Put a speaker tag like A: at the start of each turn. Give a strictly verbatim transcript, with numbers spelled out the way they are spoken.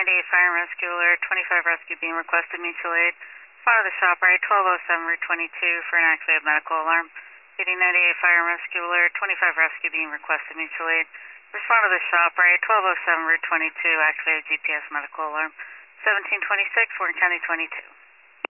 A: ninety-eight Fire and Rescue Alert, twenty-five Rescue being requested mutual aid. Front of the shop, right, twelve oh seven Route twenty-two for an activated medical alarm. P D ninety-eight Fire and Rescue Alert, twenty-five Rescue being requested mutual aid. This front of the shop, right, twelve oh seven Route twenty-two, activated G P S medical alarm. seventeen twenty-six, Warren County twenty-two.